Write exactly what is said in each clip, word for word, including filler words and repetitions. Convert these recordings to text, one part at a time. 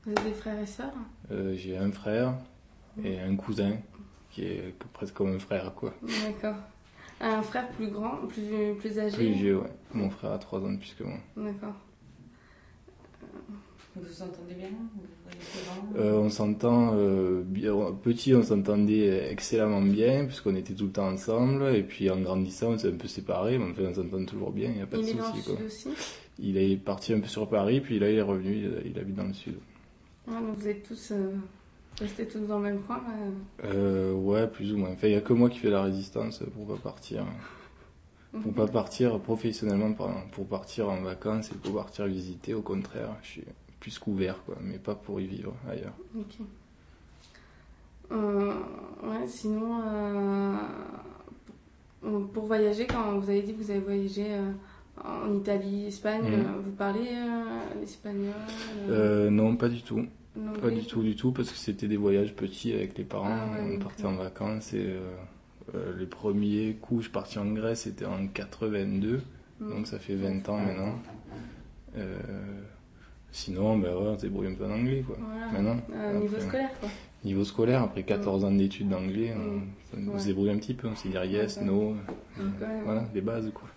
Vous avez des frères et sœurs? euh, J'ai un frère et un cousin qui est presque comme un frère, quoi. D'accord. Un frère plus grand, plus, plus âgé? Plus vieux, ouais. Mon frère a trois ans de plus que moi. D'accord. Vous vous entendez bien? Euh, on s'entend euh, bien. Petit, on s'entendait excellemment bien puisqu'on était tout le temps ensemble. Et puis en grandissant, on s'est un peu séparés, mais enfin, on s'entend toujours bien. Il n'y a pas Il de est dans souci, le quoi. sud aussi? Il est parti un peu sur Paris, puis là il est revenu. Il, il habite dans le sud. Ah, donc vous êtes tous euh, restés tous dans le même coin là. Euh, ouais, plus ou moins. Enfin, il n'y a que moi qui fais la résistance pour pas partir. Pour pas partir professionnellement, pardon. Pour partir en vacances et pour partir visiter. Au contraire, je suis plus couvert, quoi, mais pas pour y vivre ailleurs. Ok. Euh, ouais, sinon, euh, pour voyager, quand vous avez dit que vous avez voyagé euh, en Italie, Espagne, Mmh. euh, vous parlez euh, l'espagnol? Euh, non, pas du tout. l'anglais? Pas du tout, du tout, parce que c'était des voyages petits avec les parents. Ah ouais, on donc, partait euh, en vacances et euh, euh, les premiers coups, je suis parti en Grèce, c'était en quatre-vingt-deux, Mm. donc ça fait vingt ans maintenant. Euh, sinon, ben ouais, on se débrouille un peu en anglais, quoi. Voilà. Maintenant, Euh, niveau après, scolaire, quoi. niveau scolaire, après quatorze ans d'études d'anglais, on, Mm. on Ouais. se débrouille un petit peu, on sait dire yes, Ouais, ouais. no, Donc, quand même. voilà, des bases, quoi.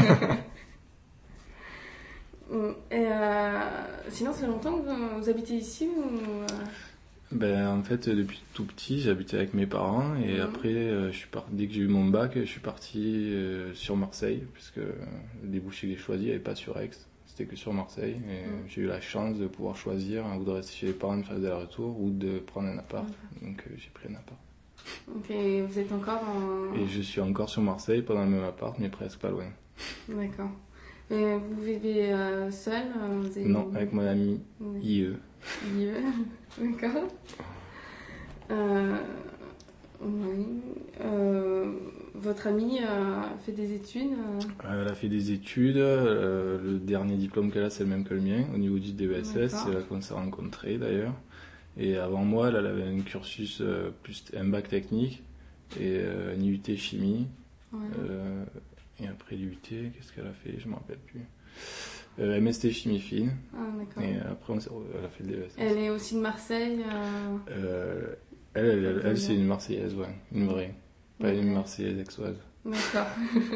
Mm. Et euh, sinon, ça fait longtemps que vous, vous habitez ici ou... euh, Ben, en fait, depuis tout petit, j'habitais avec mes parents et Mhm. après, euh, je suis par... dès que j'ai eu mon bac, je suis parti euh, sur Marseille, puisque le débouché que j'ai choisi, il n'y avait pas sur Aix, c'était que sur Marseille. Et Mhm. j'ai eu la chance de pouvoir choisir, hein, ou de rester chez les parents, de faire des allers-retours, ou de prendre un appart. Donc euh, j'ai pris un appart. Ok, vous êtes encore en... Et je suis encore sur Marseille, pas dans le même appart, mais presque pas loin. D'accord. Et vous vivez euh, seul euh, vous avez... Non, avec mon ami Oui. I E. I E. D'accord. Euh, oui. Euh, votre amie euh, fait des études euh, Euh, Elle a fait des études, euh, le dernier diplôme qu'elle a c'est le même que le mien, au niveau du D E S S, D'accord. c'est là qu'on s'est rencontrés d'ailleurs. Et avant moi, elle, elle avait un cursus, euh, plus un bac technique, et euh, un I U T chimie. ouais. Euh, et après l'I U T, qu'est-ce qu'elle a fait? Je me rappelle plus. Euh, M S T chimie fine, Ah, d'accord. et après on s'est- elle a fait le D E S S. Elle est aussi de Marseille euh, Euh, elle, elle, elle, elle, c'est une Marseillaise, ouais, une vraie, pas Ok. une Marseillaise exoise. D'accord.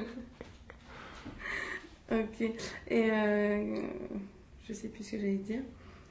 Ok. Et euh, je sais plus ce que j'allais dire.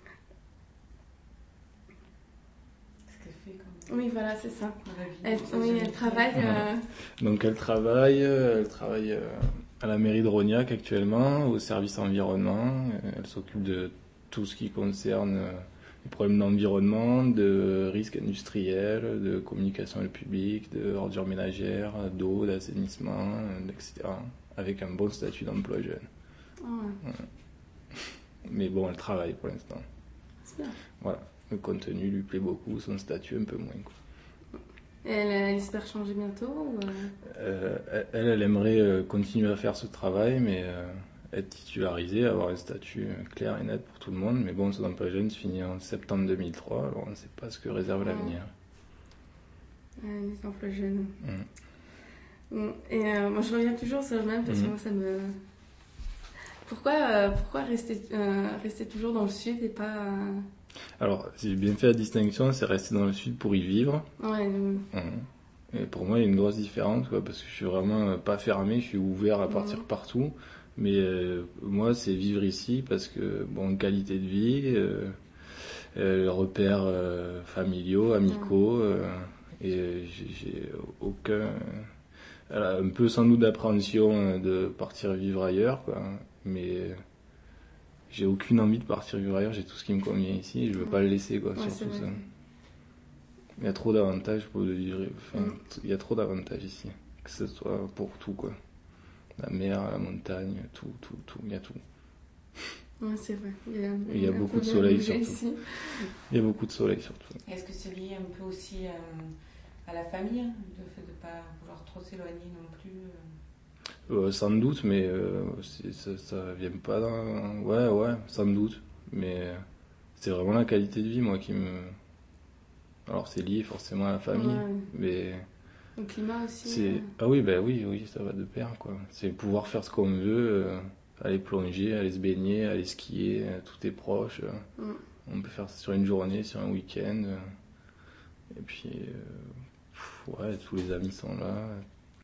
Ce qu'elle fait comme Oui, voilà, c'est ça. dans la vie. Elle, Dans oui, une elle vie. travaille. euh, Donc elle travaille, euh, elle travaille euh, à la mairie de Rognac actuellement, au service environnement. Euh, Elle s'occupe de tout ce qui concerne euh, les problèmes d'environnement, de risques industriels, de communication avec le public, de ordures ménagères, d'eau, d'assainissement, euh, et cetera. Avec un bon statut d'emploi jeune. ah ouais, Mais bon, elle travaille pour l'instant. c'est bien. Voilà. Le contenu lui plaît beaucoup, son statut un peu moins, quoi. Et elle, elle espère changer bientôt ou, euh, Euh, elle, elle aimerait euh, continuer à faire ce travail, mais euh, être titularisée, avoir un statut euh, clair et net pour tout le monde. Mais bon, son emploi jeune se finit en septembre deux mille trois, alors on ne sait pas ce que réserve Ouais. l'avenir. euh, les emplois jeunes. Mm. Mm. Et euh, moi, je reviens toujours sur le même parce que Mhm. moi, ça me. Pourquoi, euh, pourquoi rester, euh, rester toujours dans le sud et pas. euh, Alors, si j'ai bien fait la distinction, c'est rester dans le sud pour y vivre. Ouais, euh, Mm. Et pour moi, il y a une grosse différence, quoi, parce que je suis vraiment euh, pas fermé, je suis ouvert à partir Mhm. partout. Mais euh, moi, c'est vivre ici parce que, bon, qualité de vie, euh, euh, repères euh, familiaux, amicaux, euh, et j'ai, j'ai aucun. Voilà, un peu sans doute d'appréhension euh, de partir vivre ailleurs, quoi. Mais j'ai aucune envie de partir vivre ailleurs, j'ai tout ce qui me convient ici, et je veux pas le laisser, quoi, Ouais, c'est surtout vrai. ça. Il y a trop d'avantages pour le vivre, enfin, Mm. il y a trop d'avantages ici, que ce soit pour tout, quoi. La mer, la montagne, tout, tout, tout, il y a tout. ouais, c'est vrai. Il y a, Il y a un beaucoup peu de soleil, bouger surtout. ici. Il y a beaucoup de soleil, surtout. Est-ce que c'est lié un peu aussi à, à la famille, hein, le fait de ne pas vouloir trop s'éloigner non plus euh... Euh, sans doute, mais euh, c'est- ça, ça vient pas dans... Ouais, ouais, sans doute. Mais euh, c'est vraiment la qualité de vie, moi, qui me... Alors, c'est lié forcément à la famille, Ouais. mais Le climat aussi. c'est... euh, Ah oui, bah oui, oui, ça va de pair, quoi. C'est pouvoir faire ce qu'on veut, euh, aller plonger, aller se baigner, aller skier, euh, tout est proche. euh. Mm. On peut faire ça sur une journée, sur un week-end. Et puis, euh, pff, ouais, tous les amis sont là.